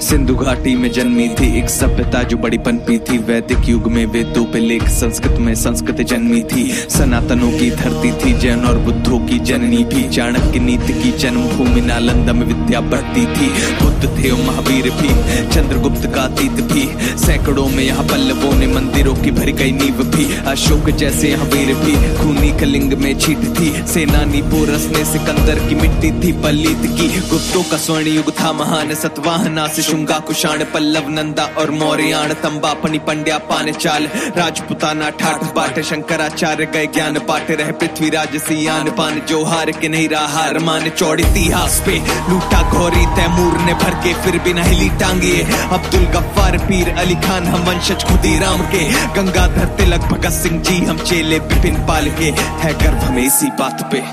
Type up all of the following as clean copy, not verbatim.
सिंधु घाटी में जन्मी थी एक सभ्यता जो बड़ी पनपी थी। वैदिक युग में वेदों पे लेख, संस्कृत में संस्कृत जन्मी थी। सनातनों की धरती थी, जैन और बुद्धों की जननी भी। चाणक्य नीति की जन्मभूमि नालंदा में विद्या बढ़ती थी। बुद्ध थे और महावीर भी, चंद्रगुप्त का अतीत भी। सैकड़ों में यहाँ पल्लवों ने मंदिरों की भरी गई नींव भी। अशोक जैसे यहाँ वीर भी, खूनी कलिंग में छीट थी। सेनानी पोरस ने सिकंदर की मिट्टी थी पलीत की। गुप्तों का स्वर्ण युग था महान, सतवाहना से शुंगा कुषाण, पल्लव नंदा और मौर्याण। तंबा पनी पंड्या पान चाल, राजपुताना ठाठ बाट। शंकराचार्य गए ज्ञान पाठ, रहे पृथ्वीराज सियान पान। जो हार के नहीं रहा हार मान, चौड़ी इतिहास पे लूटा घोरी तैमूर ने भर के, फिर भी नहीं ली टांगिए। अब्दुल गफ्फार पीर अली खान हम वंशज खुदीराम के। गंगाधर तिलक भगत सिंह जी हम चेले बिपिन पाल के। है गर्व हमें इसी बात पे।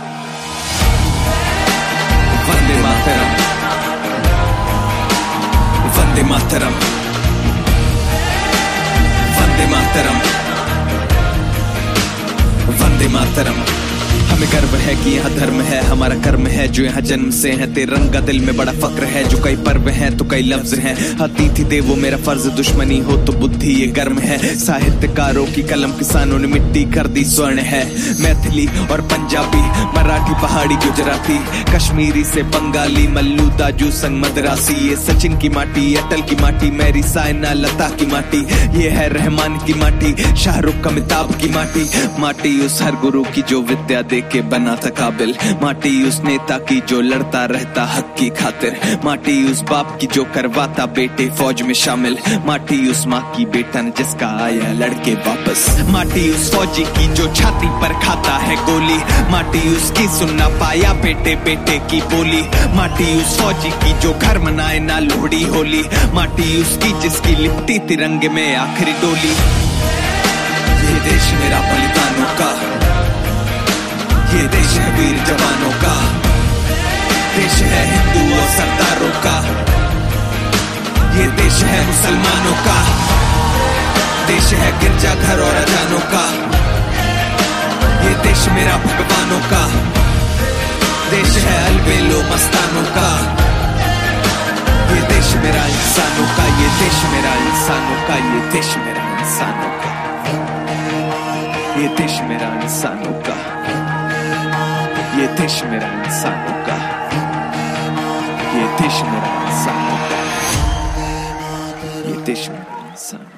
वंदे मातरम, वंदे मातरम, वंदे मातरम, वंदे मातरम। हमें गर्व है कि यहाँ धर्म है, हमारा कर्म है जो यहाँ जन्म से है। तिरंगा दिल में बड़ा फक्र है, जो कई पर्व हैं तो कई लफ्ज हैं। अतिथि देवो मेरा फर्ज, दुश्मनी हो तो बुद्धि ये गर्म है। साहित्यकारों की कलम किसानों ने मिट्टी कर दी स्वर्ण है। मैथिली और पंजाबी, मराठी, पहाड़ी, गुजराती, कश्मीरी से बंगाली, मल्लू, दाजू, संग, मद्रासी। ये सचिन की माटी, अटल की माटी, मेरी साइना, लता की माटी। ये है रहमान की माटी, शाहरुख, अमिताभ की माटी। माटी उस हर गुरु की जो विद्या दे के बना था काबिल। माटी उस नेता की जो लड़ता रहता हक की खातिर। माटी उस बाप की जो करवाता बेटे फौज में शामिल। माटी उस माँ की बेटा न जिसका आया लड़के वापस। माटी उस फौजी की जो छाती पर खाता है गोली। माटी उसकी सुनना पाया बेटे बेटे की बोली। माटी उस फौजी की जो घर मनाए ना लोहड़ी होली। माटी उसकी जिसकी लिपटी तिरंगे में आखिरी डोली। ये देश मेरा बलिदानों का, ये देश है वीर जवानों का। देश है हिंदू और सरदारों का, ये देश है मुसलमानों का। देश है गिरजाघर और अजानों का, ये देश मेरा भगवानों का। देश है अलबेलो मस्तानों का, ये देश मेरा इंसानों का। ये देश मेरा इंसानों का, ये देश मेरा इंसानों का। ये देश मेरा इंसानों का, ये देश मेरा इंसानों का। ये देश मेरा इंसानों का, ये देश मेरा इंसान।